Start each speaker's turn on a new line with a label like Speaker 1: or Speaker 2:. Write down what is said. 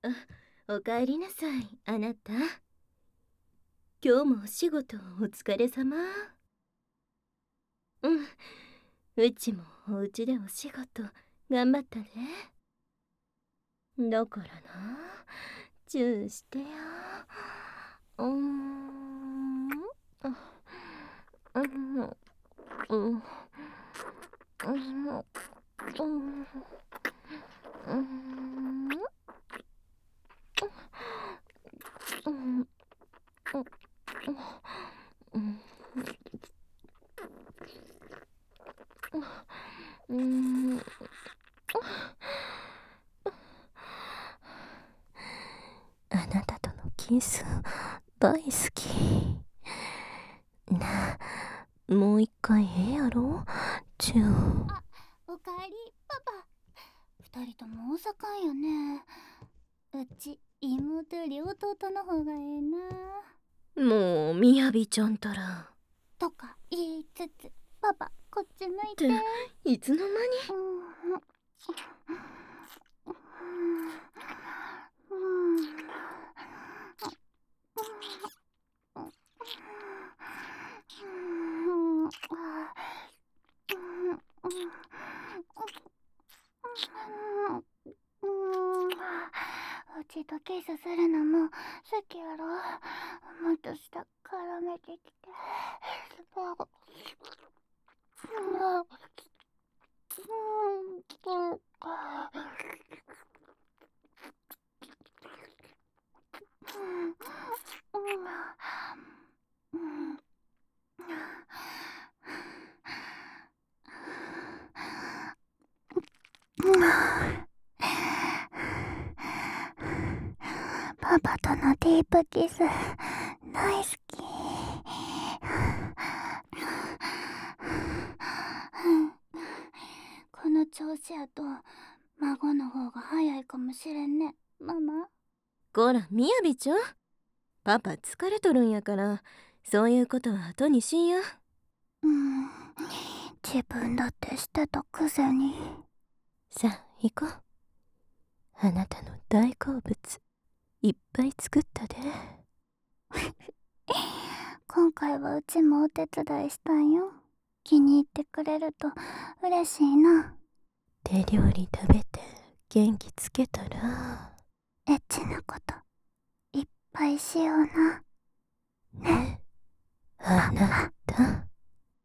Speaker 1: おかえりなさい、あなた。今日もお仕事お疲れ様。うちもお家でお仕事頑張ったで。だからな、チューしてよ。あなたとのキス大好き。なあ、もう一回やろチュー。
Speaker 2: あ、おかえりパパ。二人とも大阪やね。うち妹より弟の方がええな。
Speaker 1: もうみやびちゃんたら
Speaker 2: とか言いつつ、パパこっち向い
Speaker 1: って
Speaker 2: て。
Speaker 1: いつの間に。
Speaker 2: うちとキスするのも好きやろ。もっと下絡めてきて。パパとのディープキス大好き。この調子やと孫の方が早いかもしれんね、ママ。
Speaker 1: こらみやびちゃん、パパ疲れとるんやから、そういうことは後にしんや。
Speaker 2: 自分だってしてたくせに。
Speaker 1: さあ行こう。あなたの大好物いっぱい作ったで。
Speaker 2: 今回はうちもお手伝いしたんよ。気に入ってくれると嬉しいな。
Speaker 1: 手料理食べて元気つけたら
Speaker 2: エッチなこといっぱいしような。
Speaker 1: ね、あなた。